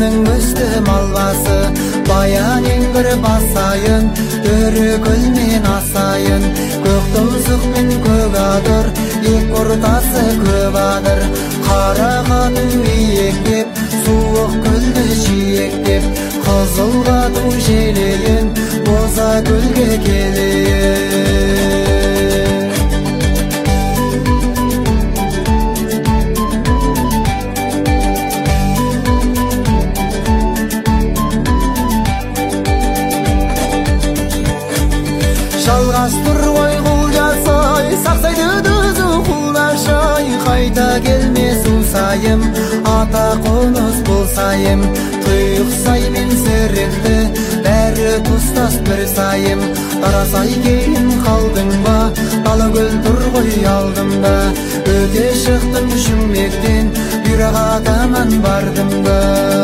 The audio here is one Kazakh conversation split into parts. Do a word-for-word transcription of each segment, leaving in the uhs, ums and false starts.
Көзімнің өсті малбасы, баян еңгір басайын, төрі көлмен асайын. Көк тұмсық мен көк адыр, ек ортасы көп адыр. Қарағату иектеп, суық көлді жиектеп, қызылғату желейін, боза көлге келейін. Жалғас тұр ғой құл жасай, сақсайды дүзі құлашай. Қайта келмес ұсайым, ата қоныс болсайым. Тұйықсай мен сіректі, бәрі тұстас бір сайым. Тарасай кейін қалдың ба, дала көл тұр ғой алдымда. Өте шықтым шүмектен, бұйраға таман бардым ба.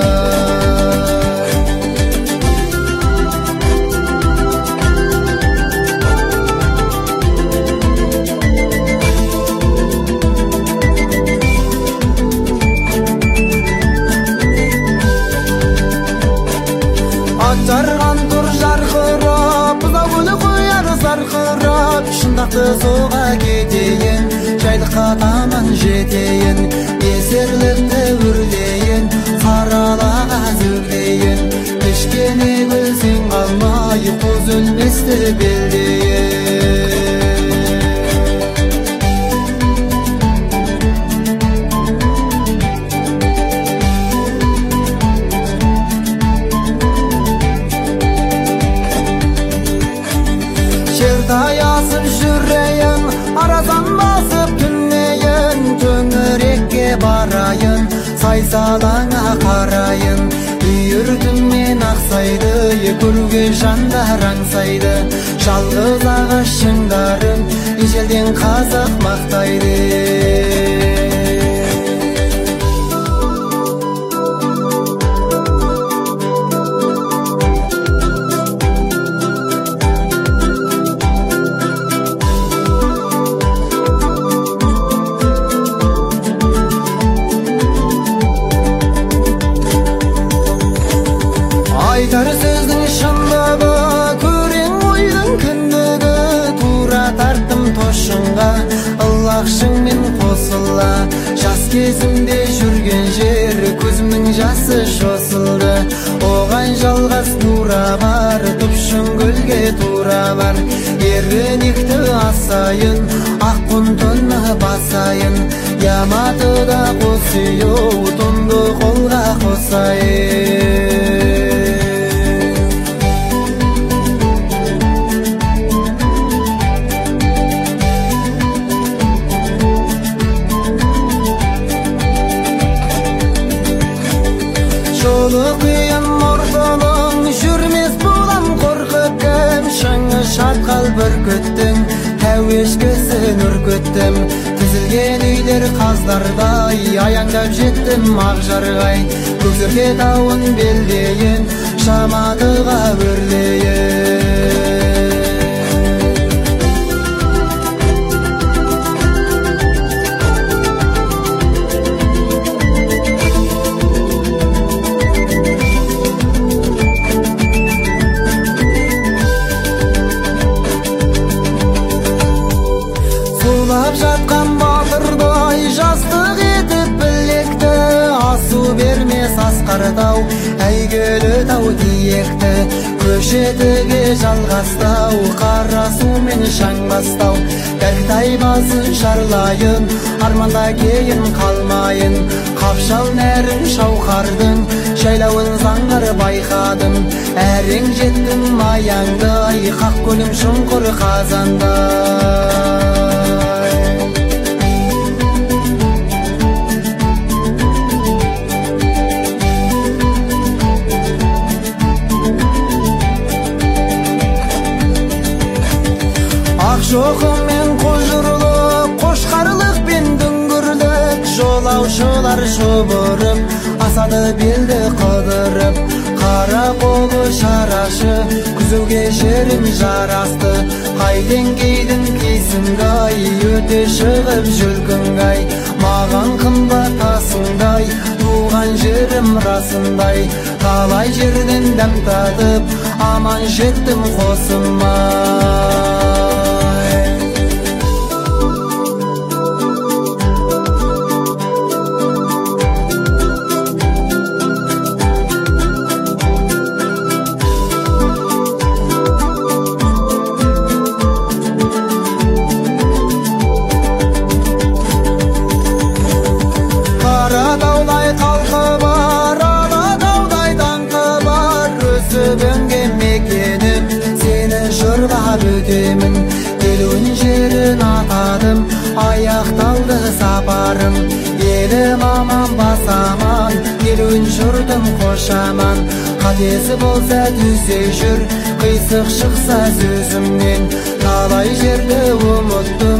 Жарған тұр жарқырап, бұзау күні қояр зарқырап. Шындақты соға кетейін, жайлыққа таман жетейін. Есерлікті үрлейін, қаралаға зөглейін. Кішкене көлсен қалмай, қоз өлместі белдейін. Таясып жүрейін, аразан басып түнейін. Төңірекке барайын, сайсалаңа қарайын. Үйіртіммен ақсайды, көруге жандар аңсайды. Жалғыз ағаш шыңдарын ежелден қазақ мақтайды. Айтар сөздің шындығы, көрең ойдың кіндігі. Тура тарттым тошынға, ылақшыңмен қосыла. Жас кезімде жүрген жер, көзімнің жасы жосылды. Оған жалғас тура бар, тұпшын көлге тура бар. Ерінекті асайын, аққұн тонны басайын. Яматыда қосыйу, тұнды қолға қосайын. Жолы қиын орталың, жүрмес болам қорқып кім. Шыңы шатқал бүркіттің, тәуешкісін үркіттім. Тізілген үйлер қаздардай, аяңдап жеттім ақжарғай. Көксерке тауын белдейін, Шаматыға өрлейін. Сулап жатқан батырдай, жастық етіп білекті. Асу бермес асқартау, әйгілі тау тиекті. Көшетіге жалғастау, қара сумен шаң бастау. Бәлтай басын шарлайын, арманда кейін қалмайын. Қапшал нәрін шауқардың, жайлауын заңғыр байқадым. Әрең жеттім аяңдай, қақ көлім шұңқыр қазандай. Ақшоқымен қожырлық, қошқарлық пен дүңгірлік. Жолаушылар шобырып, асады белді қыдырып. Қара қолы шарашы, күзуге жерім жарасты. Қайтен кейдің кейсіңгай, өте шығып жүлкіңгай. Маған қымбат асыңдай, туған жерім расындай, талай жерден дәм татып аман жеттім қосыма. Өтемін келуін жерін атадым, аяқталды сапарым, елім аман басаман, келуін жұртым қошаман. Қатесі болса түзей жүр, қисық шықса сөзімнен, талай жерді ұмыттым,